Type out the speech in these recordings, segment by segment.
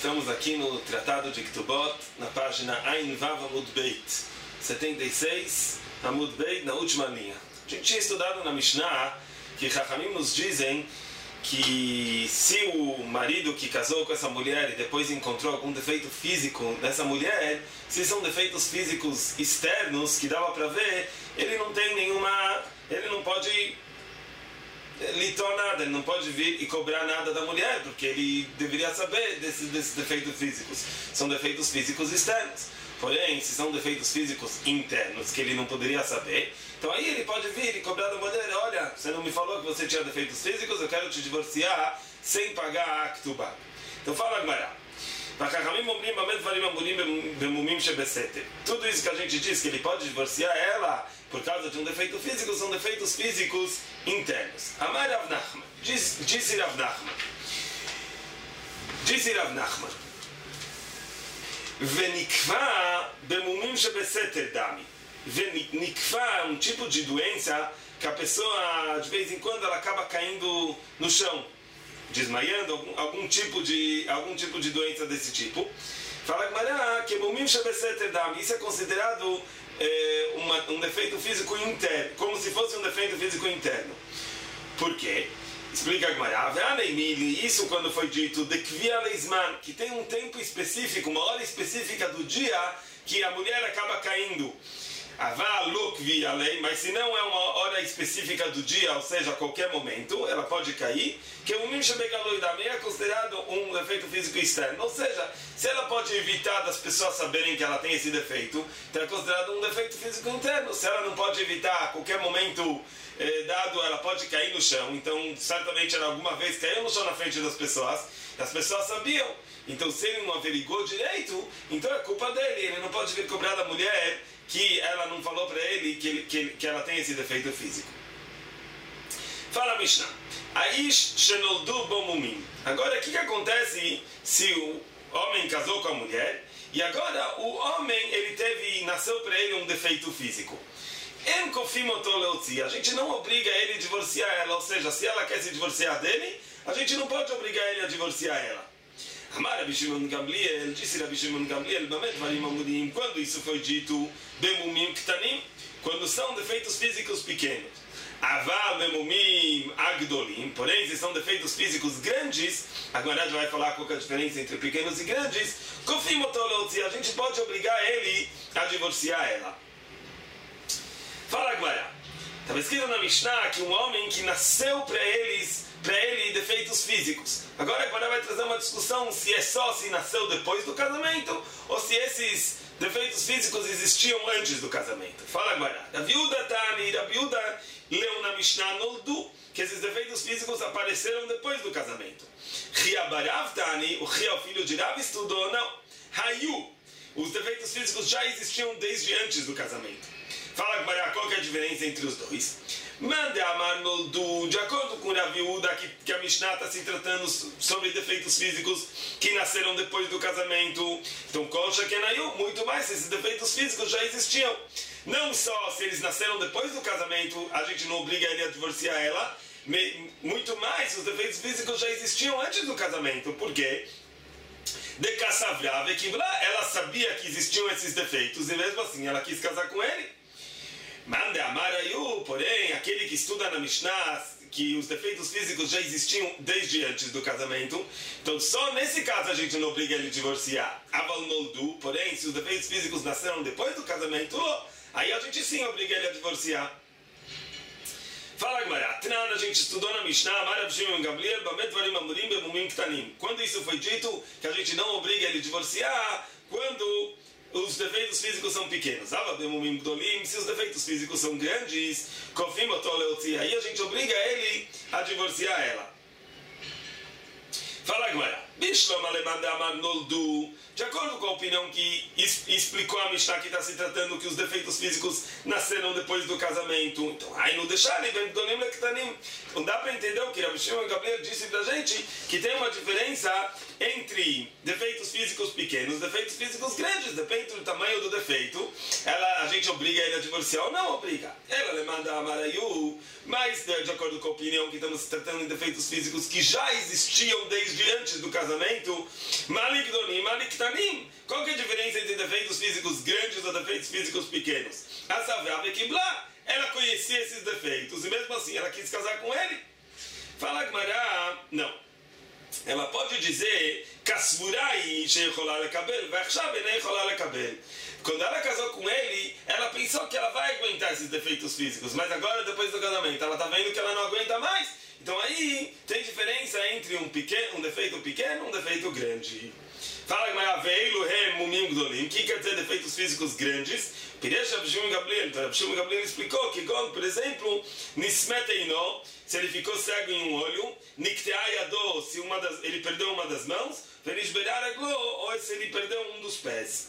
Estamos aqui no Tratado de Ktubot, na página Ain Vav Amud Beit 76, Amud Beit, na última linha. A gente tinha estudado na Mishnah que Chachamim nos dizem que se o marido que casou com essa mulher e depois encontrou algum defeito físico nessa mulher, se são defeitos físicos externos que dava para ver, ele não tem nenhuma, ele não pode litor nada, ele não pode vir e cobrar nada da mulher, porque ele deveria saber desses defeitos físicos. São defeitos físicos externos. Porém, se são defeitos físicos internos que ele não poderia saber, então aí ele pode vir e cobrar da mulher: olha, você não me falou que você tinha defeitos físicos, eu quero te divorciar sem pagar a Ktubah. Então fala Gemara. Tudo isso que a gente diz que ele pode divorciar ela por causa de um defeito físico são defeitos físicos internos. Amar Rav Nachman, disse Rav Nachman, Venikva bemumim shebeseter dami. Venikva é um tipo de doença que a pessoa de vez em quando ela acaba caindo no chão, desmaiando, algum tipo de doença desse tipo. Fala que bemumim shebeseter dami, isso é considerado um defeito físico interno, como se fosse um defeito físico interno. Por quê? Explica a Gemara. Isso quando foi dito que tem um tempo específico, uma hora específica do dia que a mulher acaba caindo. Mas se não é uma hora específica do dia, ou seja, a qualquer momento, ela pode cair, que o é considerado um defeito físico externo. Ou seja, se ela pode evitar das pessoas saberem que ela tem esse defeito, então é considerado um defeito físico interno. Se ela não pode evitar, a qualquer momento dado, ela pode cair no chão. Então, certamente ela alguma vez caiu no chão na frente das pessoas, e as pessoas sabiam. Então, se ele não averigou direito, então é culpa dele. Ele não pode vir cobrar da mulher que ela não falou para ele que ela tem esse defeito físico. Fala Mishnah. Aish shenoldu bomumim. Agora, o que acontece se o homem casou com a mulher e agora o homem nasceu para ele um defeito físico? A gente não obriga ele a divorciar ela, ou seja, se ela quer se divorciar dele, a gente não pode obrigar ele a divorciar ela. Amar Rabi Shimon Gamliel, disse Rabi Shimon Gamliel, quando isso foi dito, bemumim ktanim, quando são defeitos físicos pequenos. Aval bemumim agdolim, porém, se são defeitos físicos grandes, a Gemara vai falar qual é a diferença entre pequenos e grandes, a gente pode obrigar ele a divorciar ela. Fala Gemara. Estava escrito na Mishnah que um homem que nasceu para ele defeitos físicos. Agora a Gemara vai trazer uma discussão se é só se nasceu depois do casamento ou se esses defeitos físicos existiam antes do casamento. Fala Gemara. Da viúda leu na Mishnah Noldu que esses defeitos físicos apareceram depois do casamento. Riabarav Tani, o Ria, o filho de Rav, estudou, não. Hayu, os defeitos físicos já existiam desde antes do casamento. Fala Gemara, qual que é a diferença entre os dois? Mande amar noldu, de acordo com a viúda que a Mishnah está se tratando sobre defeitos físicos que nasceram depois do casamento. Então, Kolcha Kenayu, muito mais, esses defeitos físicos já existiam. Não só se eles nasceram depois do casamento, a gente não obriga ele a divorciar ela, muito mais, os defeitos físicos já existiam antes do casamento. Por quê? De Kassavra, ela sabia que existiam esses defeitos e mesmo assim ela quis casar com ele. Mande amarayu, porém, aquele que estuda na Mishnah que os defeitos físicos já existiam desde antes do casamento, então só nesse caso a gente não obriga ele a divorciar. Aval noldu, porém, se os defeitos físicos nasceram depois do casamento, aí a gente sim obriga ele a divorciar. Fala Gemara, Tnan, a gente estudou na Mishnah, Amar Shimon Gamliel, Bamet Varim Amurim Bemumim Ktanim. Quando isso foi dito, que a gente não obriga ele a divorciar, quando os defeitos físicos são pequenos. Se os defeitos físicos são grandes, aí a gente obriga ele a divorciar ela. Fala Gemara. De acordo com a opinião que explicou a Mishnah, que está se tratando que os defeitos físicos nasceram depois do casamento, então, não deixar não dá para entender o que Rabi Shimon Gamliel disse para a gente, que tem uma diferença entre defeitos físicos pequenos e defeitos físicos grandes, depende do tamanho do defeito. A gente gente obriga ele a divorciar ou não obriga. Ela lhe manda a Marayu, mas de acordo com a opinião que estamos tratando em defeitos físicos que já existiam desde antes do casamento, Malik Donim, Malik Tanim. Qual que é a diferença entre defeitos físicos grandes ou defeitos físicos pequenos? A Savra Kiblá, ela conhecia esses defeitos e mesmo assim ela quis casar com ele. Fala Gmará, não. Ela pode dizer Kasvurai sheicholá lekabel, v'achshav enei cholá lekabel. Quando ela casou com ele, ela pensou que ela vai aguentar esses defeitos físicos, mas agora, depois do casamento, ela está vendo que ela não aguenta mais. Então aí tem diferença entre um defeito pequeno e um defeito grande. Fala que Maraveilo Mumim Gdolim, que quer dizer defeitos físicos grandes? Pirecha Bishum Gabriel. Então, Bishum Gabriel explicou que, por exemplo, Nismeteino, se ele ficou cego em um olho, Nikteayado, se ele perdeu uma das mãos, Verishberaraglo, ou se ele perdeu um dos pés.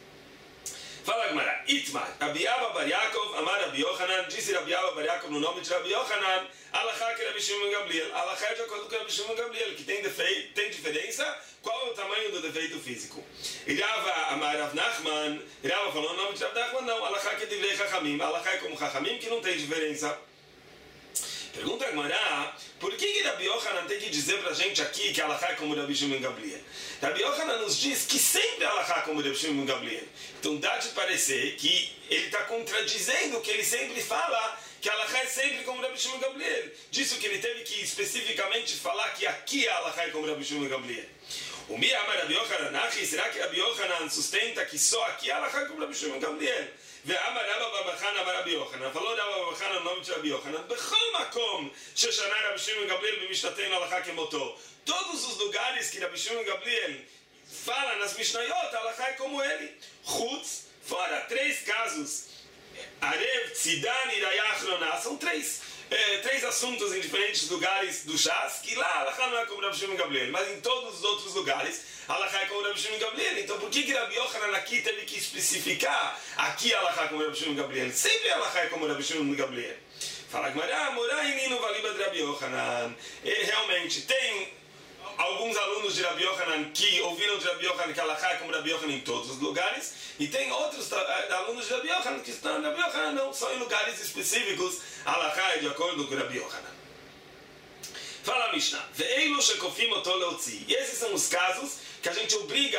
Fala Gemara, Itmar, Rabi Abba bar Yaakov, Amar Rabi Yochanan, disse Rabi Abba bar Yaakov no nome de Rabi Yochanan, Alachá que Rabi Shimon Gamliel, Alachá de acordo com Rabi Shimon Gamliel, que tem diferença, qual é o tamanho do defeito físico? Rava Amar Rav Nachman, Rava falou no nome de Rav Nachman, não, Alachá que Divrei Chachamim, Alachá é como Chachamim, que não tem diferença. Pergunta a Gemara, por que Rabi Yochanan tem que dizer pra gente aqui que Alachá é como Rabi Shimon Gamliel? Rabi Yochanan nos diz que sempre Alachá é como Rabi Shimon Gamliel. Então dá de parecer que ele está contradizendo o que ele sempre fala, que Alachá é sempre como Rabi Shimon Gamliel. Disso que ele teve que especificamente falar que aqui Alachá é como Rabi Shimon Gamliel. O Mi Amar Rabi Yochanan, será que Rabi Yochanan sustenta que só aqui Alachá é como Rabi Shimon Gamliel? ואמר רבא בר בחנה אמר רבי יוחנן, falou רבא בר בחנה no nome de Rabi Yochanan, בכל מקום ששנה רבי שמעון גמליאל במשנתנו הלכה כמותו. Todos os lugares que Rabi Shimon Gamliel fala nas Mishnayot, a Alachá é como ele. Chutz, fora 3 casos. Arev, Tzidan e Rayachroná, são 3 assuntos em diferentes lugares do Shas, que lá a Alachá não é como Rabi Shimon Gamliel, mas em todos os outros lugares a Alachá é como Rabi Shimon Gamliel. Então por que Rabi Yochanan aqui teve que especificar aqui a Alachá como Rabi Shimon Gamliel? Sempre a Alachá é como Rabi Shimon Gamliel. Fala que Morai Nino Valiba de Rabi Yochanan. Realmente tem alguns alunos de Rabi Yochanan que ouviram de Rabi Yochanan que a Alachá é como Rabi Yochanan em todos os lugares, e tem outros alunos de Rabi Yochanan que estão em Rabi Yochanan, não, são em lugares específicos, a Alachá é de acordo com Rabi Yochanan. Fala a Mishnah, Ve'eilu shekofim oto leotzi. E esses são os casos que a gente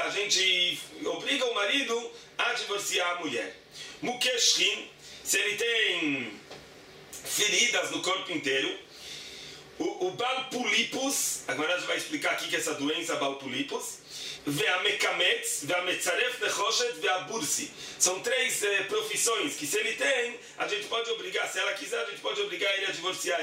obriga o marido a divorciar a mulher. Mukeshrin, se ele tem feridas no corpo inteiro. O Balpulipus, agora a gente vai explicar aqui que essa doença Balpulipus, Ve'amekametz, Ve'ametzaref nechoshet, Ve'abursi. São 3 profissões que se ele tem, a gente pode obrigar, se ela quiser, a gente pode obrigar ele a divorciar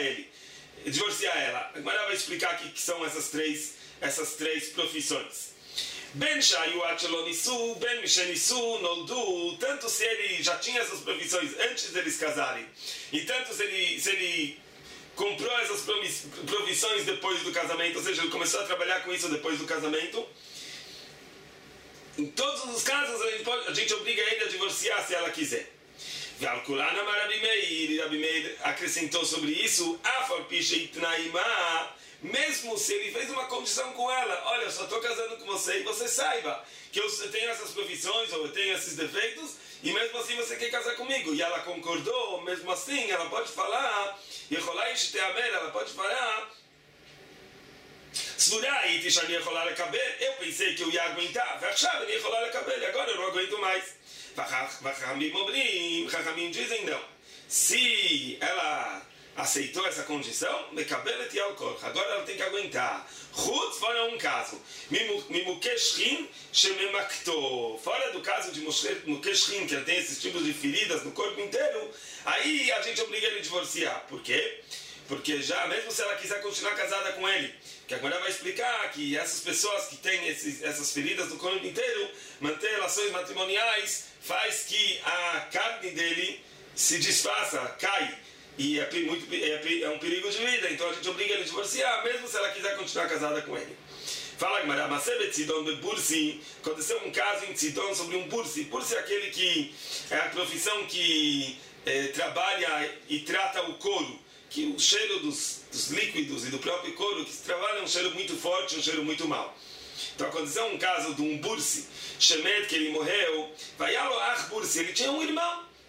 ela. Agora vai explicar aqui que são essas três profissões. Ben Shayu Achelonisu, Ben Mishenisu, Noldu, tanto se ele já tinha essas profissões antes deles casarem, e tanto se ele comprou essas profissões depois do casamento, ou seja, ele começou a trabalhar com isso depois do casamento. Em todos os casos, a gente obriga ele a divorciar se ela quiser. Rabi Meir acrescentou sobre isso, mesmo se ele fez uma condição com ela, olha, eu só estou casando com você e você saiba que eu tenho essas profissões ou eu tenho esses defeitos, e mesmo assim você quer casar comigo. E ela concordou, mesmo assim ela pode falar, ela pode falar, eu pensei que eu ia aguentar, agora eu não aguento mais. Chachamim dizem não. Se ela aceitou essa condição, agora ela tem que aguentar. Chutz, fora um caso. Fora do caso de Mukeshrin, que ela tem esses tipos de feridas no corpo inteiro, aí a gente obriga ele a divorciar. Por quê? Porque já, mesmo se ela quiser continuar casada com ele, que agora vai explicar que essas pessoas que têm essas feridas no corpo inteiro, manter relações matrimoniais, faz que a carne dele se desfaça, cai. E é um perigo de vida, então a gente obriga ele a divorciar, mesmo se ela quiser continuar casada com ele. Fala Gemara, aconteceu um caso em Tzidon sobre um bursi. Bursi é aquele que é a profissão que trabalha e trata o couro, que o cheiro dos líquidos e do próprio couro que se trabalha é um cheiro muito forte, um cheiro muito mau. Então aconteceu um caso de um bursi, Shemet, que ele morreu, Vayalo Ach Bursi, ele tinha um irmão.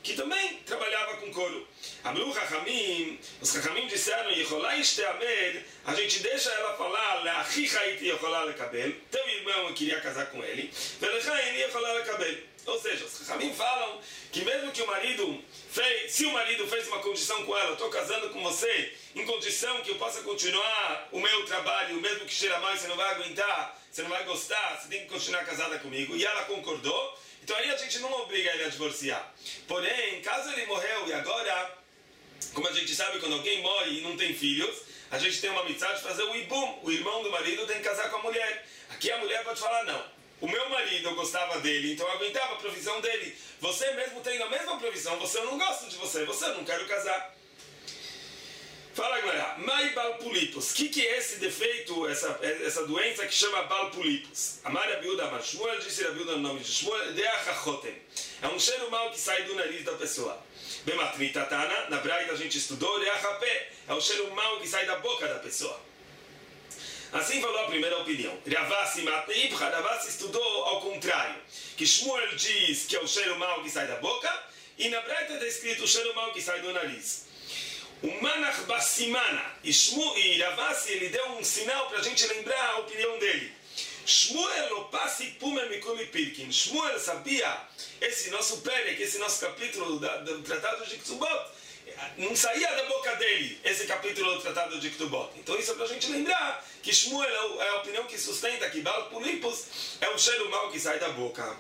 que também trabalhava com couro. Amru Chachamim, os Chachamim disseram, Yecholá Ishteamed, a gente deixa ela falar, Le'achi Haiti Yecholá Lekabel, teu irmão queria casar com ele, Velechaim Yecholá Lekabel. Ou seja, os Chachamim falam que mesmo que o marido fez, se o marido fez uma condição com ela, estou casando com você, em condição que eu possa continuar o meu trabalho, mesmo que cheira mal, você não vai aguentar, você não vai gostar, você tem que continuar casada comigo, e ela concordou, então aí a gente não obriga ele a divorciar. Porém, caso ele morreu e agora, como a gente sabe, quando alguém morre e não tem filhos, a gente tem uma mitzvah de fazer o ibum, o irmão do marido tem que casar com a mulher. Aqui a mulher pode falar, não, o meu marido, eu gostava dele, então eu aguentava a provisão dele. Você mesmo tem a mesma provisão, você não gosta de você não quero casar. Fala agora, Mai Balpulipus, o que é esse defeito, essa doença que chama Balpulipus? Amar Rabiuda Amar Shmuel, disse Rabiuda no nome de Shmuel, Deachachotem. É um cheiro mau que sai do nariz da pessoa. Bematnitatana, na Braita a gente estudou, Deachapé, é o cheiro mau que sai da boca da pessoa. Assim falou a primeira opinião. Ravasi Matneibcha, Ravasi estudou ao contrário. Que Shmuel diz que é o cheiro mau que sai da boca, e na Braita está escrito o cheiro mau que sai do nariz. O Manach Bassimana, e Ravasi, ele deu um sinal para a gente lembrar a opinião dele. Shmuel opasi pume mikuli pirkin. Shmuel sabia, esse nosso Perek, esse nosso capítulo do Tratado de Ktubot, não saía da boca dele esse capítulo do Tratado de Ktubot. Então isso é para a gente lembrar que Shmuel é a opinião que sustenta que Balpulipus é o cheiro mau que sai da boca.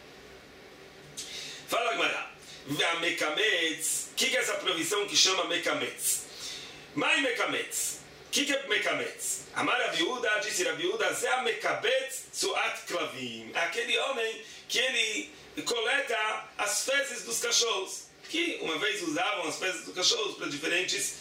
Fala Gemara. O que é essa provisão que chama Mekametz? Mai Mekametz. O que é Mekametz? Amar Rabiuda, disse Rabiuda, Zé Mekabetz Suat Klavim. Aquele homem que ele coleta as fezes dos cachorros. Que uma vez usavam as fezes dos cachorros para diferentes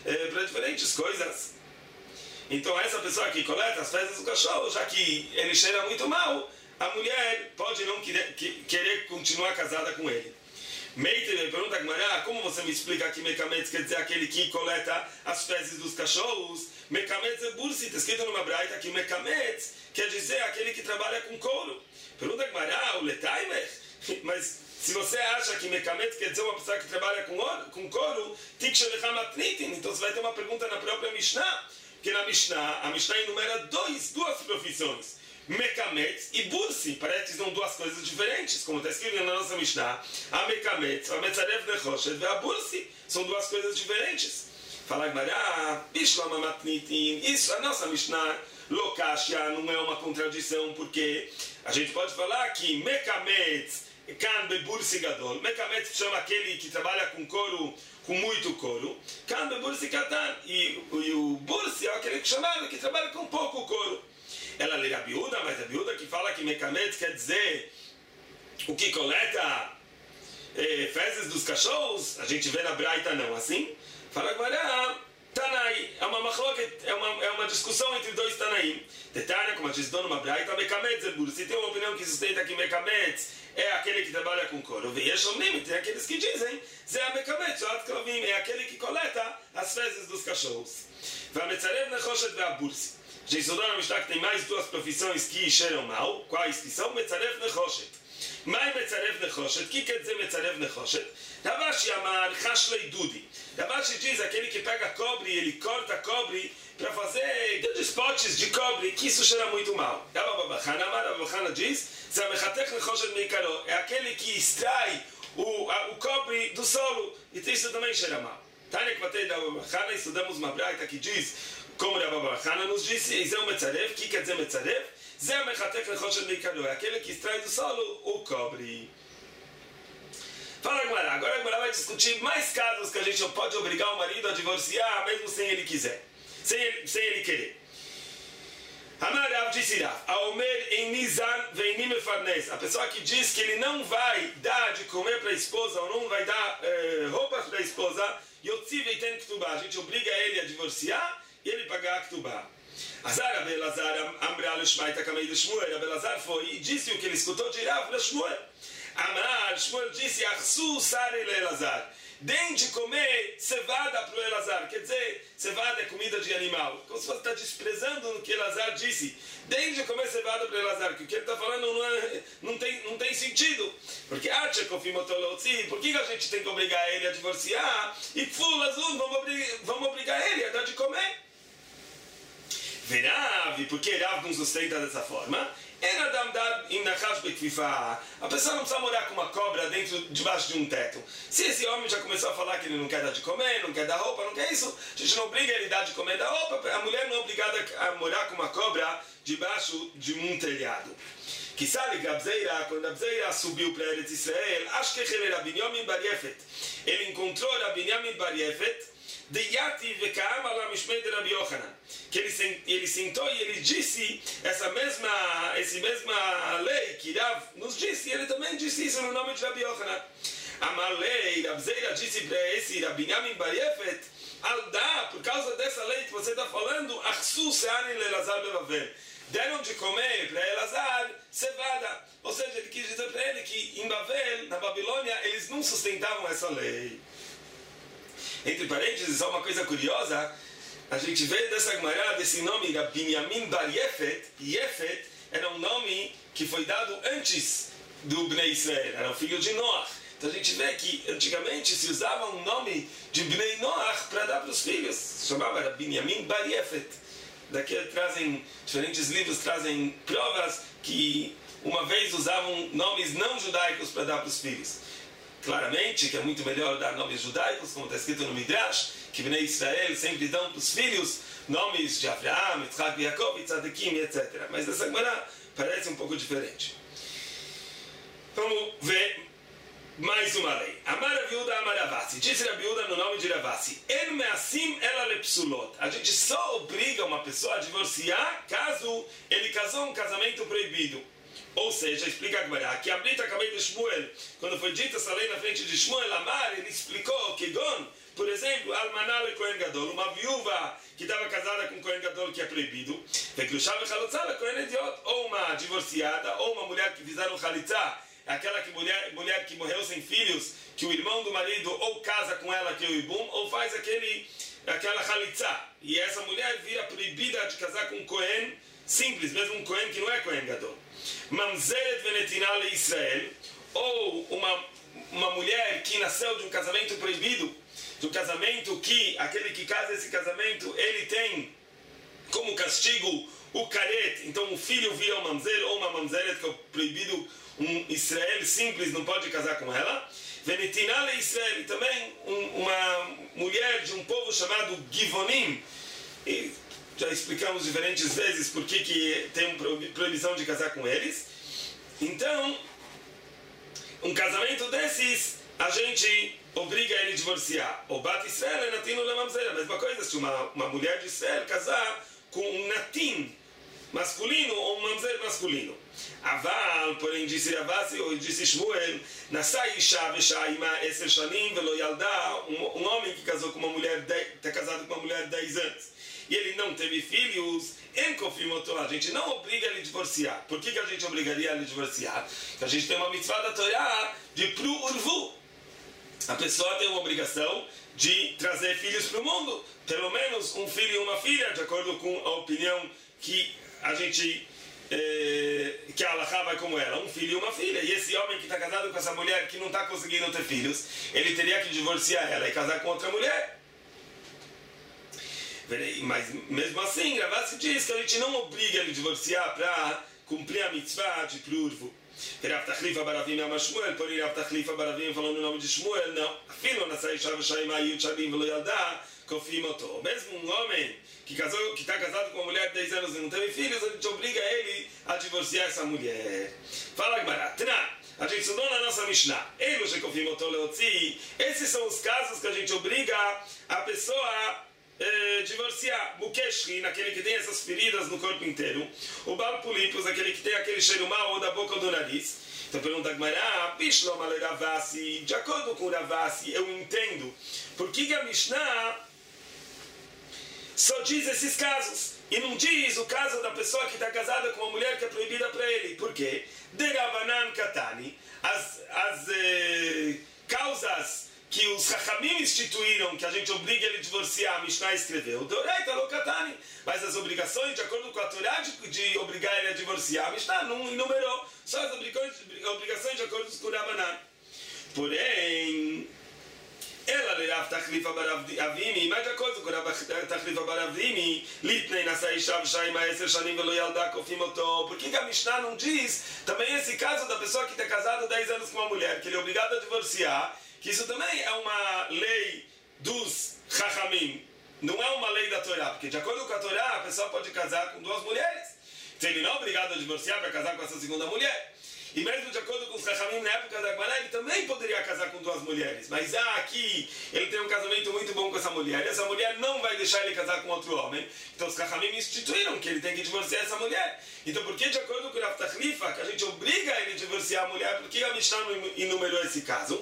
coisas. Então essa pessoa que coleta as fezes do cachorro, já que ele cheira muito mal, a mulher pode não querer continuar casada com ele. Meite pergunta a Gemara, como você me explica que Mekametz quer dizer aquele que coleta as fezes dos cachorros? Mekametz é bursi, está escrito numa braita que Mekametz quer dizer aquele que trabalha com couro. Pergunta a Gemara, o Letaimer? Mas se você acha que Mekametz quer dizer uma pessoa que trabalha com couro, então você vai ter uma pergunta na própria Mishnah, porque na Mishnah, a Mishnah enumera duas profissões. Mekametz e bursi, parece que são duas coisas diferentes, como está escrito na nossa Mishnah. A Mekametz, a Metzarev Nechoshet e a bursi são duas coisas diferentes. Fala Gemara, Bishlama Matnitin, isso, a nossa Mishnah Lokashia não é uma contradição, porque a gente pode falar que Mekametz Kan Bebursi Gadol, Mekametz chama aquele que trabalha com couro, com muito couro, Kan Bebursi Katan, e o bursi é aquele que trabalha com pouco couro. Ela lê a Rabiuda, mas a Rabiuda que fala que Mekametz quer dizer o que coleta fezes dos cachorros, a gente vê na Braita não, assim? Fala agora, Tanai, é uma machloket, é uma discussão entre dois Tanaim. Tetana, como a gente deu numa Braita, Mekametz é bursi. Tem uma opinião que sustenta que Mekametz é aquele que trabalha com couro. Tem aqueles que dizem, Zé Mekametz, é aquele que coleta as fezes dos cachorros. Vametzarev Nechoshet ve'abursi. A gente estudou na Mishnah que tem mais duas profissões que cheiram mal. Quais que são? Metzarev Nechoshet. Mai Metzarev Nechoshet. O que quer dizer Metzarev Nechoshet? Ravashi amar Hashlei Dudi. Ravashi diz aquele que pega cobre e ele corta cobre para fazer grandes potes de cobre, que isso cheira muito mal. Rababachana diz, é aquele que extrai o cobre do solo, e isso também cheira mal. Tânia Kvatei da Rababachana, estudamos uma braita que diz, como Rababachana nos disse, Zé o Metzarev, o que quer dizer Metzarev? Zé Mechatek Nechoshet Meikaro, é aquele que extrai do solo o cobre. Fala Gemara, agora a Gemara vai discutir mais casos que a gente não pode obrigar o marido a divorciar, mesmo sem ele quiser, sem ele querer. Amar Rav disse Rav, Aomer em Nizan vem Mefarnes, a pessoa que diz que ele não vai dar de comer para a esposa, ou não vai dar roupas para a esposa, Yotzi Veiten Ktubá, a gente obriga ele a divorciar e ele pagar a Ktubá. Azar Abelazar Amral Shmaita Kamei de Shmuel, Abelazar foi e disse o que ele escutou de Rav para Shmuel. Amar, Shmuel disse, Achsu Sare Leelazar. deem de comer cevada para o Elazar. Quer dizer, cevada é comida de animal. Como se você está desprezando o que Elazar disse. Deem de comer cevada para o Elazar, que o que ele está falando não tem sentido. Porque por que a gente tem que obrigar ele a divorciar? E vamos obrigar ele a dar de comer. Verav, porque Rav não sustenta dessa forma. A pessoa não precisa morar com uma cobra debaixo de um teto. Se esse homem já começou a falar que ele não quer dar de comer, não quer dar roupa, não quer isso, a gente não obriga ele a dar de comer e dar roupa. A mulher não é obrigada a morar com uma cobra debaixo de um telhado. Que sabe que quando Abzeira subiu para Eretz Israel, acho que ele era Binyamin Bar Yefet. Ele encontrou Binyamin Bar Yefet de Yati Vekaam ala Mishmei de Rabi Yochanan, que ele sentou e ele disse essa mesma lei que Rav nos disse, e ele também disse isso no nome de Rabi Yochanan. Amalei, Rabzeira disse para esse Binyamin Bar Yefet, Aldá, por causa dessa lei que você está falando, Achsu Seanin Lelazar Bevavel, deram de comer para Elazar cevada. Ou seja, ele quis dizer para ele que em Bavel, na Babilônia, eles não sustentavam essa lei. Entre parênteses, só uma coisa curiosa, a gente vê dessa Gemara, desse nome, Binyamin Bar Yefet. Yefet era um nome que foi dado antes do Bnei Israel, era o filho de Noach. Então a gente vê que antigamente se usava um nome de Bnei Noach para dar para os filhos, se chamava Binyamin Bar Yefet. Daqui trazem, diferentes livros trazem provas que uma vez usavam nomes não judaicos para dar para os filhos. Claramente que é muito melhor dar nomes judaicos, como está escrito no Midrash, que Bnei Israel sempre dão para os filhos nomes de Avraham, Yitzhak, Yaakov, Tzadikim, etc. Mas nessa Gemara parece um pouco diferente. Vamos ver mais uma lei. Amar Raviuda, Amar Ravasi. Disse Raviuda no nome de Ravasi. En measim ela lepsulot. A gente só obriga uma pessoa a divorciar caso ele casou um casamento proibido. Ou seja, explica a Gemara, que a Brita acabei de Shmuel, quando foi dita essa lei na frente de Shmuel, Amar, ele explicou que Gon, por exemplo, Almaná le Kohen Gadol, uma viúva que estava casada com Kohen Gadol, que é proibido, ou uma divorciada, ou uma mulher que fizeram Chalitza, aquela mulher que morreu sem filhos, que o irmão do marido ou casa com ela, que é o Ibum, ou faz aquela Chalitza. E essa mulher vira proibida de casar com um Kohen simples, mesmo um Kohen que não é Kohen Gadol. Mamzeret venetinal em Israel, ou uma mulher que nasceu de um casamento proibido, de um casamento que aquele que casa esse casamento, ele tem como castigo o caret, então um filho vira um mamzer, ou uma mamzeret que é proibido, um Israel simples não pode casar com ela. Venetinal em Israel, também uma mulher de um povo chamado Givonim, e já explicamos diferentes vezes por que tem proibição de casar com eles. Então, um casamento desses, a gente obriga ele a divorciar. O Bat Israel é Natin ou Mamzer. A mesma coisa, se uma mulher de Israel casar com um Natin masculino ou um Mamzer masculino. Aval, porém, disse Ravasi, ou disse Shmuel, Nasai Isha Veshaima Eser Shanim Velo Yalda, um homem que casou com uma mulher, está casado com uma mulher 10 anos. E ele não teve filhos, a gente não obriga ele a divorciar. Por que a gente obrigaria ele a divorciar? Porque a gente tem uma mitzvah da Torá de Pru Urvu. A pessoa tem uma obrigação de trazer filhos para o mundo. Pelo menos um filho e uma filha, de acordo com a opinião que a gente... que a Halachá vai como ela, um filho e uma filha. E esse homem que está casado com essa mulher que não está conseguindo ter filhos, ele teria que divorciar ela e casar com outra mulher. Mas mesmo assim, Ravasi diz que a gente não obriga ele a divorciar para cumprir a mitzvah de Prurvo. Rav Tachlifa Baravim ama Shmuel, porém Rav Tachlifa Baravim falando o nome de Shmuel, não. Afilo Nasai Shav Shaima Yud Shalim Velo Yalda Kofim Oto. Mesmo um homem que está casado com uma mulher de 10 anos e não teve filhos, a gente obriga ele a divorciar essa mulher. Fala Gemara, Tna, a gente estudou na nossa Mishnah. Esses são os casos que a gente obriga a pessoa divorciar. Mukeshri, naquele que tem essas feridas no corpo inteiro. O Balpulipos, aquele que tem aquele cheiro mau ou da boca ou do nariz. Então pergunta a Gemara, Bishlom ale Ravasi, de acordo com Ravasi, eu entendo por que a Mishnah só diz esses casos e não diz o caso da pessoa que está casada com uma mulher que é proibida para ele. Por quê? De Ravanan Katani, as causas que os Chachamim instituíram, que a gente obriga ele a divorciar, a Mishnah escreveu, Doraita Lokatani, mas as obrigações, de acordo com a Torá, de obrigar ele a divorciar, a Mishnah não enumerou, só as obrigações de acordo com o Rabanan. Porém, ela lerav tachlifa baravimi, mas de acordo com o tachlifa baravimi, litnei nasai shav shai ma'eser shanim velo yalda kofim oto. Por que a Mishnah não diz também esse caso da pessoa que está casada 10 anos com uma mulher, que ele é obrigado a divorciar, que isso também é uma lei dos Chachamim, não é uma lei da Torá, porque de acordo com a Torá, a pessoa pode casar com 2 mulheres. Se ele não é obrigado a divorciar para casar com essa segunda mulher. E mesmo de acordo com os Chachamim, na época da Gemara, ele também poderia casar com 2 mulheres. Mas aqui, ele tem um casamento muito bom com essa mulher. E essa mulher não vai deixar ele casar com outro homem. Então os Chachamim instituíram que ele tem que divorciar essa mulher. Então por que de acordo com o Rav Tachlifa, que a gente obriga ele a divorciar a mulher, por que a Mishnah não enumerou esse caso?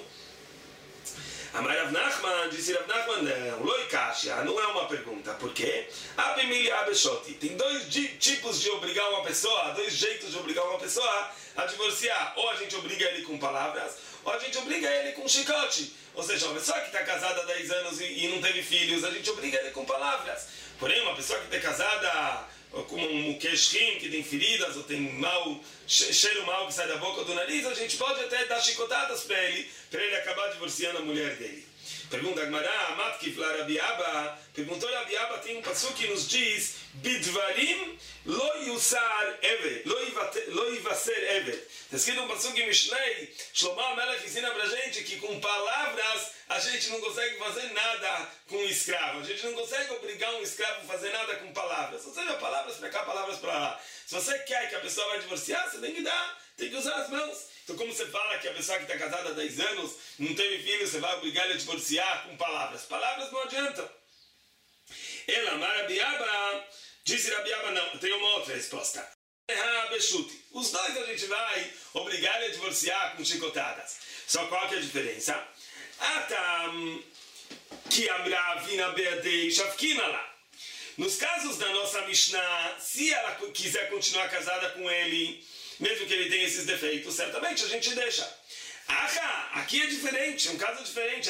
Amar Rav Nachman, disse Rav Nachman, não, Loi Kasha, não é uma pergunta. Por quê? Abimili Abeshoti. Tem 2 tipos de obrigar uma pessoa, 2 jeitos de obrigar uma pessoa a divorciar. Ou a gente obriga ele com palavras, ou a gente obriga ele com chicote. Ou seja, uma pessoa que está casada há 10 anos e não teve filhos, a gente obriga ele com palavras. Porém, uma pessoa que está casada com um queixim, que tem feridas, ou tem cheiro mau que sai da boca ou do nariz, a gente pode até dar chicotadas para ele acabar divorciando a mulher dele. Pergunta a Gemara, Matkif la Rabi Abba, perguntou Rabi Abba, tem um passuco que nos diz, Bidvarim lo yusar evet, lo yivaser evet. Está escrito um passuco em Mishlei, Shlomo HaMelech ensina pra gente que com palavras a gente não consegue fazer nada com um escravo. A gente não consegue obrigar um escravo a fazer nada com palavras. Ou seja, palavras para cá, palavras para lá. Se você quer que a pessoa vai divorciar, você tem que dar, tem que usar as mãos. Então, como você fala que a pessoa que está casada há 10 anos, não teve filho, você vai obrigar ele a divorciar com palavras. Palavras não adiantam. Ela, Marabiaba, disse Rabiaba, não, tem uma outra resposta. Os 2 a gente vai obrigar ele a divorciar com chicotadas. Só qual que é a diferença? Atam, que Amravina Beadei Shavkina lá. Nos casos da nossa Mishnah, se ela quiser continuar casada com ele, mesmo que ele tenha esses defeitos, certamente a gente deixa. Aqui é diferente, um caso diferente.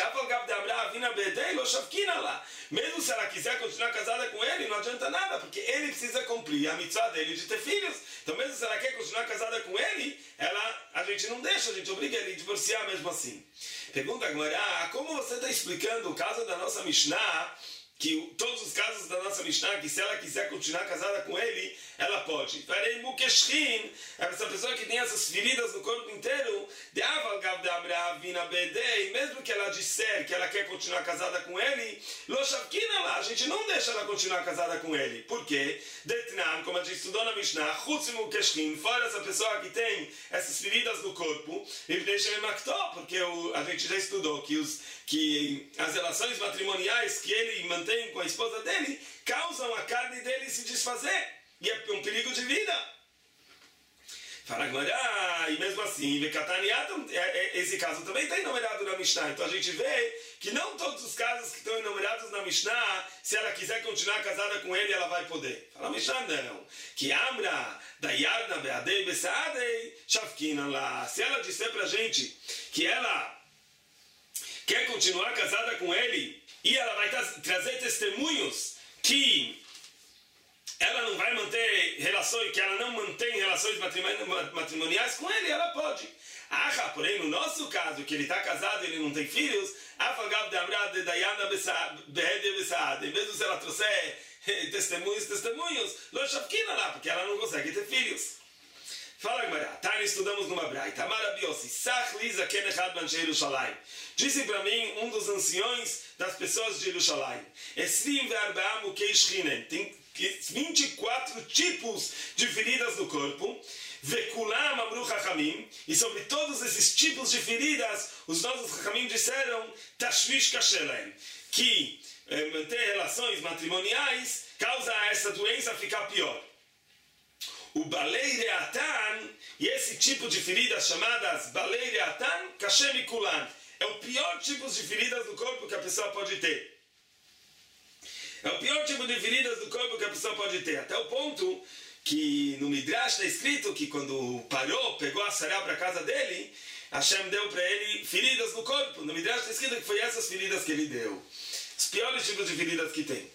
Mesmo se ela quiser continuar casada com ele, não adianta nada, porque ele precisa cumprir a mitzvah dele de ter filhos. Então mesmo se ela quer continuar casada com ele, a gente não deixa, a gente obriga ele a divorciar mesmo assim. Pergunta agora, como você está explicando o caso da nossa Mishnah, que todos os casos da nossa Mishnah, que se ela quiser continuar casada com ele, ela pode. Essa pessoa que tem essas feridas no corpo inteiro, mesmo que ela disser que ela quer continuar casada com ele, a gente não deixa ela continuar casada com ele. Por quê? Como a gente estudou na Mishnah, fora essa pessoa que tem essas feridas no corpo, ele deixa ele mactó, porque a gente já estudou que as relações matrimoniais que ele mantém com a esposa dele causam a carne dele se desfazer. E é um perigo de vida. Fala Gemara, e mesmo assim, esse caso também está enumerado na Mishnah. Então a gente vê que não todos os casos que estão enumerados na Mishnah, se ela quiser continuar casada com ele, ela vai poder. Fala Mishnah, não. Que Amra, Dayarna, Beadei, Besaadei, Shavkina lá. Se ela disser pra gente que ela quer continuar casada com ele e ela vai trazer testemunhos que ela não vai manter relações, que ela não mantém relações matrimoniais com ele, ela pode. Porém, no nosso caso, que ele está casado e ele não tem filhos, mesmo se ela trouxer testemunhos, porque ela não consegue ter filhos. Fala, Gemara. Tá, estudamos numa braita. Amarabiossi, Sach Liza Kenechad Banshei Yerushalayim. Disse para mim um dos anciões das pessoas de Yerushalayim. Esrim ve'arba'am ukei shchinen. Tem 24 tipos de feridas no corpo. Vekulam amru chachamim. E sobre todos esses tipos de feridas, os nossos chachamim disseram tashvish kashelem, que manter relações matrimoniais causa essa doença ficar pior. O balei reatan, e esse tipo de feridas chamadas balei reatan, kashem ikulan, é o pior tipo de feridas do corpo que a pessoa pode ter. É o pior tipo de feridas do corpo que a pessoa pode ter. Até o ponto que no Midrash está escrito que quando parou, pegou a Sará para a casa dele, Hashem deu para ele feridas no corpo. No Midrash está escrito que foi essas feridas que ele deu. Os piores tipos de feridas que tem.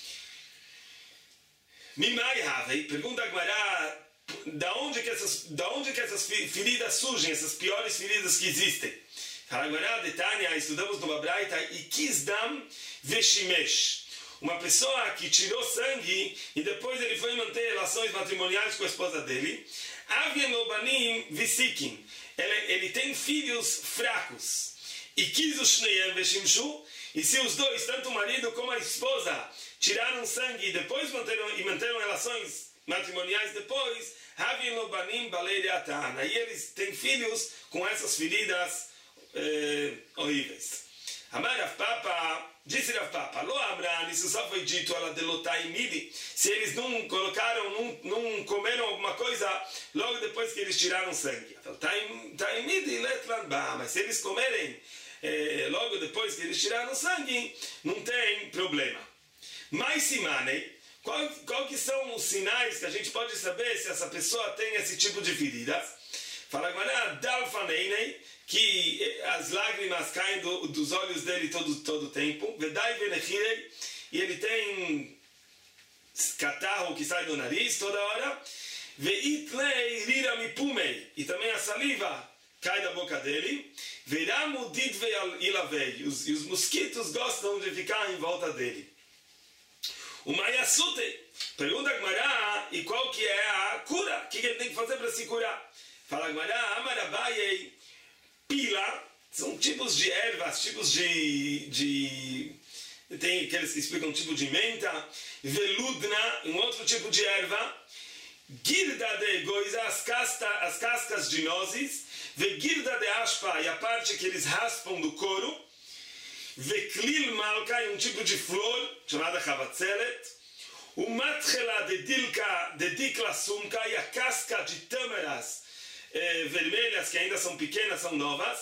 Mimai Havei, pergunta a Gemara, da onde que essas feridas surgem, essas piores feridas que existem? Fala Gemara, de Tânia, estudamos no Babraita, Ikisdam Veshimesh. Uma pessoa que tirou sangue e depois ele foi manter relações matrimoniais com a esposa dele. Avien Lobanim Visikim. Ele tem filhos fracos. Ikizu Shneyem Veshimshu. E se os dois, tanto o marido como a esposa, tiraram sangue e depois manteram relações matrimoniais depois, Havien Lobanim Baleireatan. Aí eles têm filhos com essas feridas horríveis. Amar Rav Papa, disse Rav Papa, Lo Amran, isso só foi dito ala delotai midi, se eles não colocaram, não comeram alguma coisa logo depois que eles tiraram sangue. Tai midi letlan ba, mas se eles comerem logo depois que eles tiraram sangue, não tem problema. Mas simanei, qual que são os sinais que a gente pode saber se essa pessoa tem esse tipo de feridas? Fala agora, dalfaneinei, que as lágrimas caem dos olhos dele todo o tempo. Vedai venechirei, e ele tem catarro que sai do nariz toda hora. Veitlei riramipumei, e também a saliva cai da boca dele. Veramu didvei ilavei, e os mosquitos gostam de ficar em volta dele. O Mayasute, pergunta a Gemara, e qual que é a cura? O que ele tem que fazer para se curar? Fala a Gemara, Amarabayei, pila, são tipos de ervas, tipos tem aqueles que explicam um tipo de menta, veludna, um outro tipo de erva, girda de goiza, as cascas de nozes, vegirda de aspa, e a parte que eles raspam do couro, veklil malka, um tipo de flor, chamada chavatzelet, o matchela de dikla sumka, e a casca de tâmaras, vermelhas, que ainda são pequenas, são novas,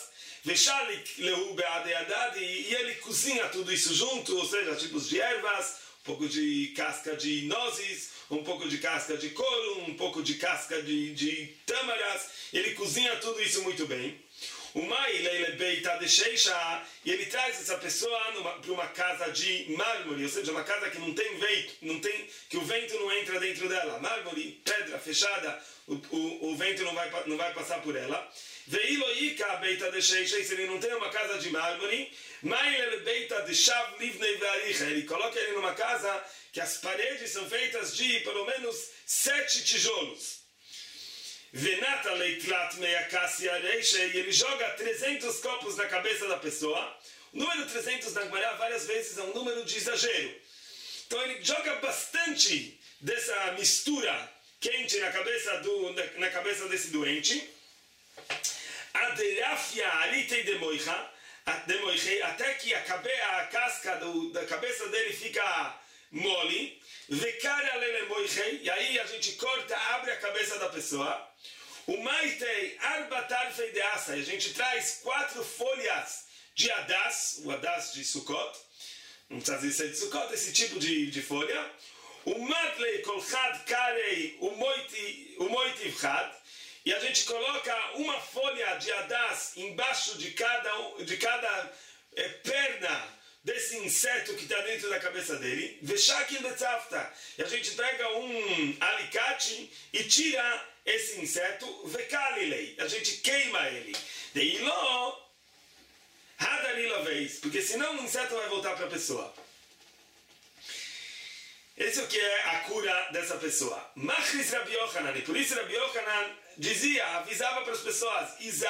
e ele cozinha tudo isso junto, ou seja, tipos de ervas, um pouco de casca de nozes, um pouco de casca de couro, um pouco de casca de tâmaras, ele cozinha tudo isso muito bem. O mai beita de sheisha, e ele traz essa pessoa para uma casa de mármore, ou seja, uma casa que não tem vento, que o vento não entra dentro dela, mármore, pedra fechada, o vento não vai passar por ela. Veiloika beita de sheisha, se ele não tem uma casa de mármore, mai beita de shav livnei ve'aricha, ele coloca ele numa casa que as paredes são feitas de pelo menos 7 tijolos. Venata leitlat meia cassia reixa, e ele joga 300 copos na cabeça da pessoa. O número 300 na Gemara várias vezes é um número de exagero. Então ele joga bastante dessa mistura quente na cabeça desse doente. Aderafia aritei demoicha, até que a casca da cabeça dele fica mole. E aí a gente corta, abre a cabeça da pessoa. O maitei arba tarfei de asa, a gente traz 4 folhas de adas, o adas de Sukkot, não precisa dizer de Sukkot, esse tipo de folha. O madlei kolchad karei o moitivchad, e a gente coloca uma folha de adas embaixo de cada perna desse inseto que está dentro da cabeça dele, e a gente pega um alicate e tira esse inseto, a gente queima ele, porque senão o inseto vai voltar para a pessoa. Esse é o que é a cura dessa pessoa. Machris Rabi Yochanan, e por isso Rabi Yochanan avisava para as pessoas,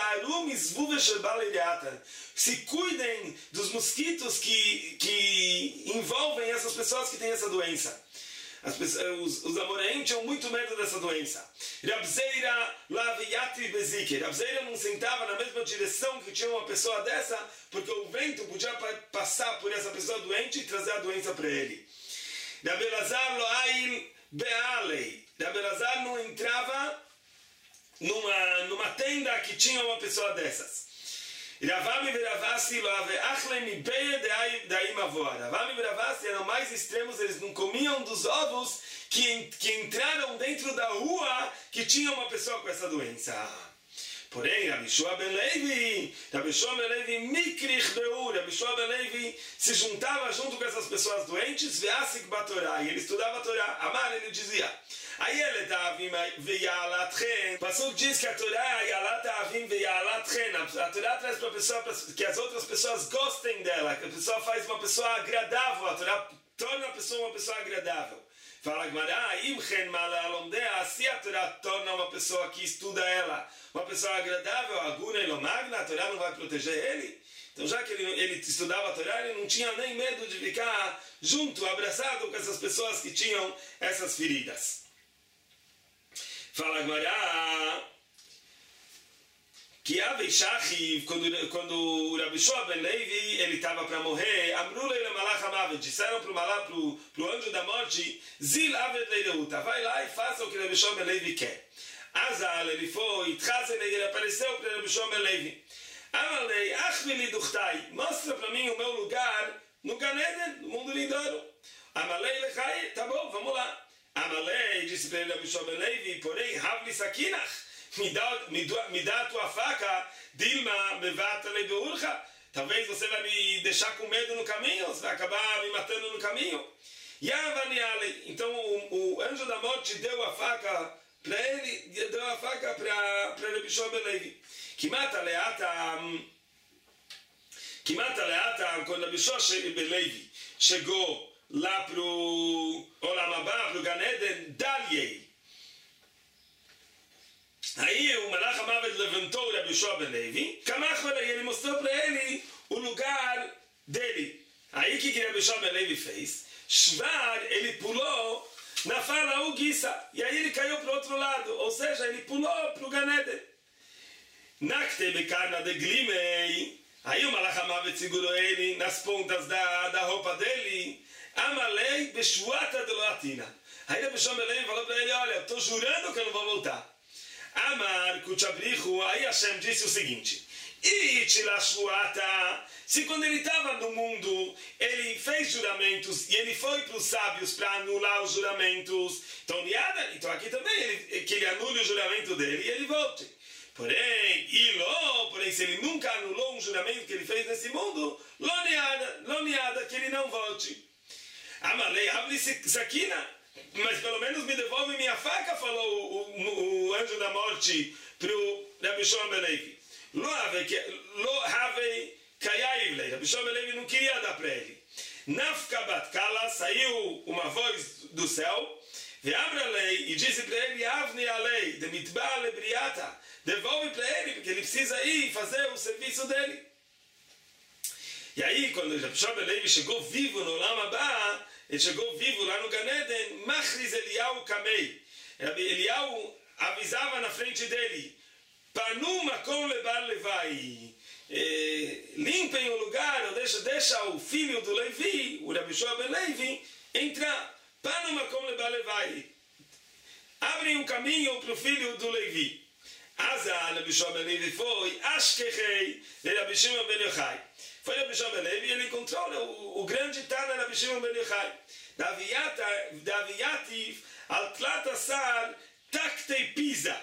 se cuidem dos mosquitos que envolvem essas pessoas que têm essa doença. Os amoreim tinham muito medo dessa doença. Rabzeira laviyati bezike. Rabzeira não sentava na mesma direção que tinha uma pessoa dessa, porque o vento podia passar por essa pessoa doente e trazer a doença para ele. Rabelazar loail bealei. Rabelazar não entrava numa tenda que tinha uma pessoa dessas. Ravami e Ravasi Ravami e Ravasi eram mais extremos, eles não comiam dos ovos que entraram dentro da rua que tinha uma pessoa com essa doença. Porém, Rabi Shua ben Levi mikrich beur, Rabi Shua ben Levi se juntava junto com essas pessoas doentes, ve'asik batorá, e ele estudava a Torá. Amar, ele dizia, Ayelet avim ve'yalatchen. Passou diz que a Torá, Yalat avim ve'yalatchen, a Torá traz para a pessoa que as outras pessoas gostem dela, que a pessoa faz uma pessoa agradável, a Torá torna a pessoa uma pessoa agradável. Fala Gemara, imchen malalomdea, se a Torá torna uma pessoa que estuda ela uma pessoa agradável, aguna e lomagna, a Torá não vai proteger ele? Então, já que ele estudava a Torá, ele não tinha nem medo de ficar junto, abraçado com essas pessoas que tinham essas feridas. Fala Gemara, que quando o Rabi Shua ben Levi ele estava para morrer, disseram para o anjo da morte, Zil aved leireuta, vai lá e faça o que o Rabi Shua ben Levi quer. Azal, ele foi, ele apareceu para o Rabi Shua ben Levi. Amalei, achmili duchtai, mostra para mim o meu lugar no Gan Eden, no mundo vindouro. Amalei lechai, tá bom, vamos lá. Amalei disse para ele, Rabi Shua ben Levi, porém, havli sakinach, me dá a tua faca, Dilma mevata lebeurcha. Talvez você vai me deixar com medo no caminho, você vai acabar me matando no caminho. Então o anjo da morte deu a faca para ele, deu a faca para Rabi Shua ben Levi. Que mata leata, quando Rabi Shua ben Levi chegou lá para o Olam Haba, para o Gan Eden, Daliei. Aí o Malach HaMavet levantou o Rabi Shua ben Levi, ele mostrou para ele o lugar dele. Aí o que Rabi Shua ben Levi fez? Shvar, ele pulou na fala Ugissa, e aí ele caiu para o outro lado, ou seja, ele pulou para o Gan Eden. Nakte bekarna de glimei, aí o Malach HaMavet segurou ele nas pontas da roupa dele. Amalei beshuata de loatina. Aí Rabi Shua ben Levi falou para ele, olha, eu estou jurando que eu não vou voltar. Amar Kuchabrichu, aí Hashem disse o seguinte, se quando ele estava no mundo, ele fez juramentos e ele foi para os sábios para anular os juramentos, então aqui também que ele anule o juramento dele e ele volte. Porém, se ele nunca anulou um juramento que ele fez nesse mundo, loniada, que ele não volte. Amalei, habli sakina, mas pelo menos me devolve minha faca, falou o anjo da morte para o Rabi Shua ben Levi. Lo havei kayaiv, Rabi Shua ben Levi não queria dar para ele. Nafkabat kala, saiu uma voz do céu, veabra lei, e disse para ele, avni alei, de mitba lebriata, devolve para ele, porque ele precisa ir fazer o serviço dele. E aí, quando Rabi Shua ben Levi chegou vivo no Olam Haba, ele chegou vivo lá no Gan Eden, Machriz Eliyahu Kamei. Eliyahu avisava na frente dele, Panu makom lebar levai. Limpem o lugar, ou deixa o filho do Levi, o Rabi Shua ben Levi, entrar. Panu makom lebar levai. Abrem um caminho para o filho do Levi. Azal, Rabi Shua ben Levi foi, Ashkechei, de Rabi Shimon ben Yochai. Foi Rabi Shua ben Levi e ele encontrou o grande Tana Rabi Shimon ben Yochai. Daviyativ al tlat asar taktei pisa.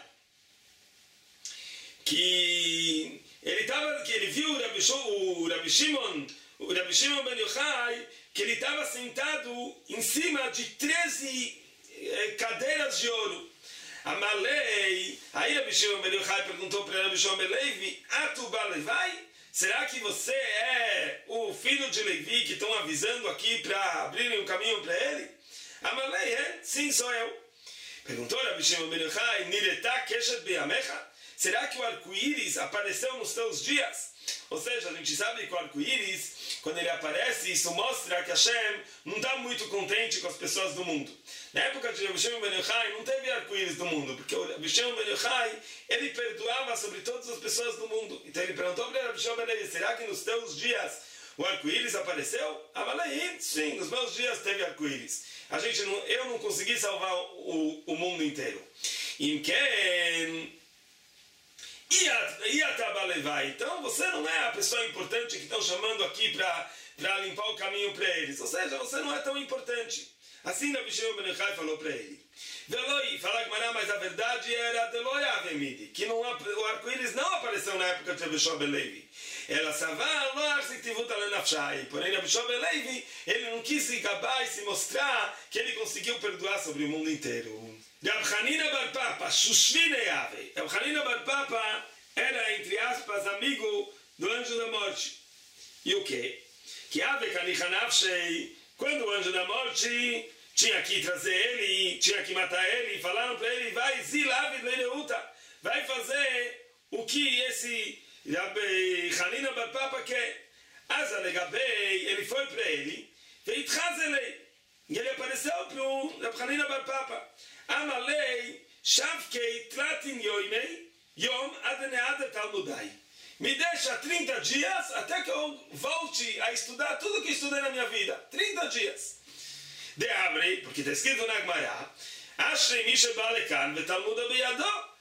Que ele viu o Rabi Shimon ben Yochai, que ele estava sentado em cima de 13 cadeiras de ouro. Amalei, aí Rabi Shimon ben Yochai perguntou para Rabi Shua ben Levi, Atu balevai? Será que você é o filho de Levi que estão avisando aqui para abrirem um caminho para ele? Amalei, sim, sou eu. Perguntou Rabi Shimon ben Yochai, Nireta keshet beyamecha? Será que o arco-íris apareceu nos teus dias? Ou seja, a gente sabe que o arco-íris, quando ele aparece, isso mostra que Hashem não está muito contente com as pessoas do mundo. Na época de Rabi Shimon ben Yochai não teve arco-íris do mundo, porque o Rabi Shimon ben Yochai, ele perdoava sobre todas as pessoas do mundo. Então ele perguntou para Rabi Shimon ben Yochai, será que nos teus dias o arco-íris apareceu? Amalei, sim, nos meus dias teve arco-íris. Eu não consegui salvar o mundo inteiro. Então você não é a pessoa importante que estão chamando aqui para limpar o caminho para eles. Ou seja, você não é tão importante. Assim Rabi Shimon ben Yochai falou para ele. Veloi, fala Gemara, mas a verdade era Deloi Avemidi, que o arco-íris não apareceu na época de Rabi Shimon ben Levi. Ela savar lo arsiktivut alenafshai. Porém, Rabi Shimon ben Levi, ele não quis se gabar e se mostrar que ele conseguiu perdoar sobre o mundo inteiro. Rab Hanina bar Papa, Shushvine Ave. Rab Hanina bar Papa era, entre aspas, amigo do anjo da morte. E o quê? Que Ave Kanihanafshei, quando o anjo da morte tinha que trazer ele, tinha que matar ele, e falaram para ele, vai zilavid leireuta, vai fazer o que esse Rabbi Hanina bar Papa quer. Azalegabei, ele foi para ele, veitchazelei, e ele apareceu para o Rabbi Hanina bar Papa. Amalei, shavkei, tratin yoimei, yom adeneada talmudai. Me deixa 30 dias até que eu volte a estudar tudo que estudei na minha vida. 30 dias. De abrei, porque está escrito na Gemara, Ashrei Misha Balekan Betalmuda Beyado.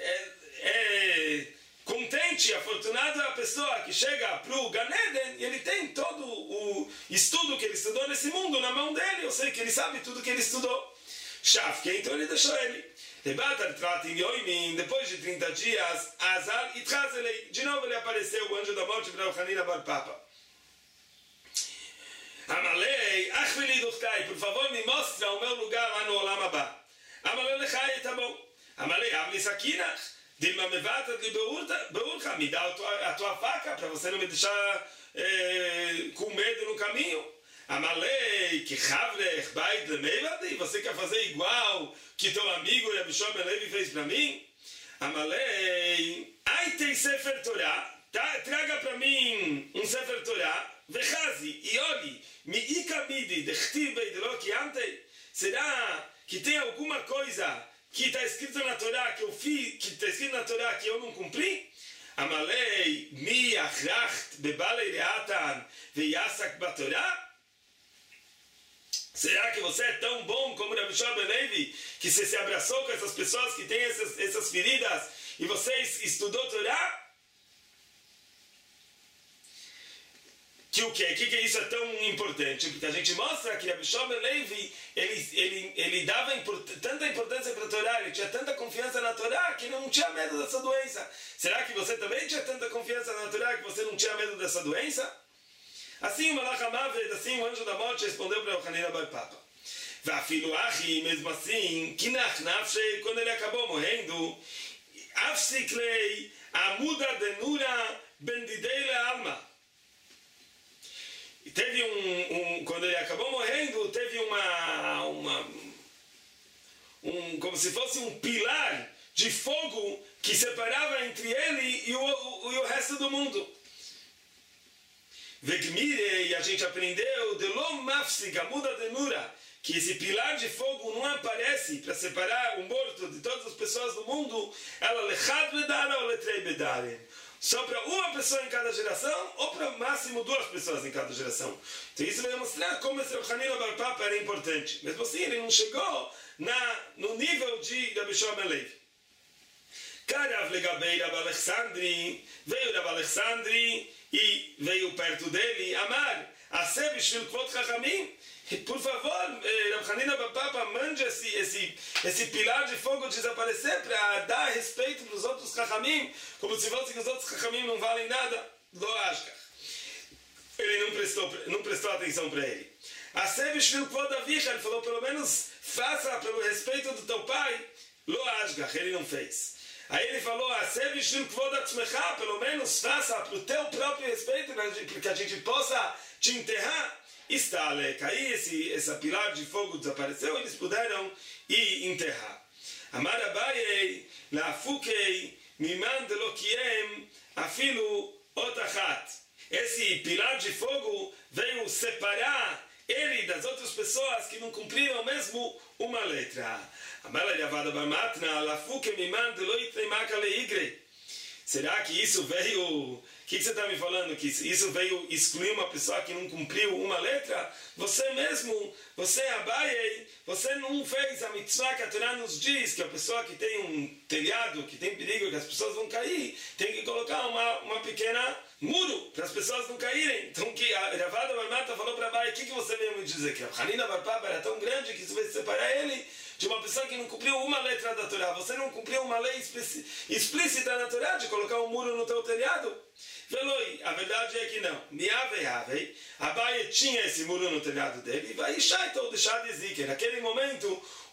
Contente, afortunado é a pessoa que chega para o Gan Eden e ele tem todo o estudo que ele estudou nesse mundo na mão dele, ou seja, que ele sabe tudo que ele estudou. Shafke, então ele deixou ele. Depois de 30 dias, Azal Itchazelei, de novo ele apareceu, o anjo da morte para o Hanina bar Papa. Amalei, Achveli Duchtai, por favor me mostra o meu lugar lá no Olam Abba. Amalei Lechai, tá bom. Amalei, Avli Sakinach, Dilma Mevata de Beurcha, me dá a tua faca para você não me deixar com medo no caminho. Amalei, que Havlech, Bait Lemevadi, você quer fazer igual que teu amigo Rabi Shimon ben Levi fez para mim? Amalei, Aitei Sefer Torah, traga para mim um Sefer Torah, Vechazi, e olhe, Mi Ikamidi, Dechtiv Beidelo Kiantei, será que tem alguma coisa que está escrito na Torá que eu fiz, que está escrito na Torá que eu não cumpri? Amalei, Mi Achracht, Bebalei Reatan, Veyasak Batorá? Será que você é tão bom como Rabi Shimon ben Levi, que você se abraçou com essas pessoas que têm essas feridas e você estudou Torá? Que o quê? Que isso é tão importante? Porque a gente mostra que Rabi Shimon ben Levi, ele dava tanta importância para a Torá, ele tinha tanta confiança na Torá que ele não tinha medo dessa doença. Será que você também tinha tanta confiança na Torá que você não tinha medo dessa doença? Assim o Malach Hamavet, assim o anjo da morte respondeu para o Hanina bar Papa. Vafilu Achi, mesmo assim, Kinach Nafshei, quando ele acabou morrendo, Afsiklei, Amuda Denura, Bendidei Alma. E teve quando ele acabou morrendo, teve como se fosse um pilar de fogo que separava entre ele e o resto do mundo. Vegmire, e a gente aprendeu, Delom Mafsig, Amuda Denura, que esse pilar de fogo não aparece para separar o morto de todas as pessoas do mundo, ela lechad bedara ou letrei bedare. Só para uma pessoa em cada geração, ou para máximo 2 pessoas em cada geração. Então isso vai mostrar como esse Hanina bar Papa era importante. Mesmo assim, ele não chegou no nível de Rabi Shimon ben Levi. Karav legabei Rabi Alexandri, veio Rabi Alexandri e veio perto dele, Amar, Aseh bishvil kvod chachamim, por favor, Rabi Hanina bar Papa, mande esse pilar de fogo desaparecer para dar respeito para os outros chachamim, como se fosse que os outros chachamim não valem nada. Lo ashkach. Ele não prestou atenção para ele. Aseh bishvil kvod avicha, ele falou, pelo menos faça pelo respeito do teu pai. Lo ashkach, ele não fez. Aí ele falou, pelo menos faça para o teu próprio respeito, para que a gente possa te enterrar. Está aí essa pilar de fogo desapareceu, eles puderam ir enterrar. Amar Abaye, Lafukei, Miman de Lokiem, Afilu Otachat. Esse pilar de fogo veio separar ele das outras pessoas que não cumpriram mesmo uma letra. será que isso veio... O que você está me falando? Que isso veio excluir uma pessoa que não cumpriu uma letra? Você mesmo, você Abaye, você não fez a mitzvah que a Torá nos diz, que a pessoa que tem um telhado, que tem perigo, que as pessoas vão cair, tem que colocar uma pequena muro para as pessoas não caírem. Então que a Ravada Bar Mata falou para Abaye, o que você veio me dizer? Que a Hanina Bar Papa era tão grande que isso vai separar ele de uma pessoa que não cumpriu uma letra da Torá. Você não cumpriu uma lei explícita na Torá de colocar um muro no teu telhado? Veloi, a verdade é que não. Miavei, Abaye tinha esse muro no telhado dele, e vai então deixar de ziker. Naquele momento,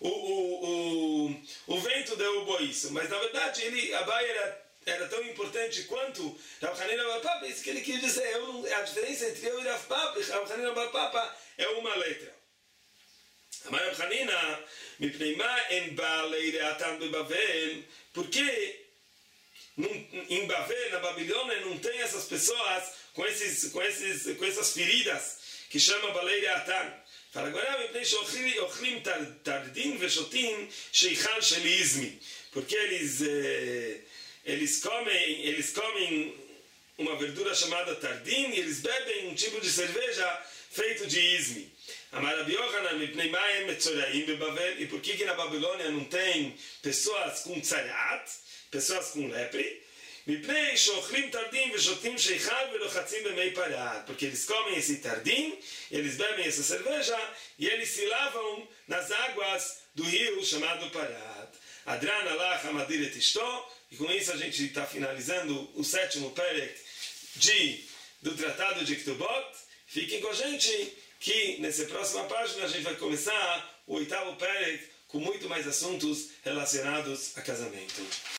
o vento derrubou isso. Mas na verdade, Abaye era tão importante quanto Rav Hanina Bar Papa. Isso que ele quis dizer. A diferença entre eu e Rav Hanina Bar Papa é uma letra. Amar Rav Hanina, mipnei ma en baalei reatan bebavel, porque em Bavel, na Babilônia, não tem essas pessoas com essas feridas que chama Balei Reatan. Fala agora, ochlim tardim veshotim sheichal shelizmi, porque eles comem uma verdura chamada tardim e eles bebem um tipo de cerveja feito de ismi. Amar Rabi Yochanan mipnei ma en metzoraim bebavel, e por que na Babilônia não tem pessoas com tzayat, pessoas com lepre? Mipnei shochlim tardim veshotim sheichal velochatzim bemei parad, porque eles comem esse tardim, eles bebem essa cerveja e eles se lavam nas águas do rio chamado Parad. Adran alach amadir et ishto, e com isso a gente está finalizando o 7º perek do Tratado de Ketubot. Fiquem com a gente que nessa próxima página a gente vai começar o 8º perek com muito mais assuntos relacionados a casamento.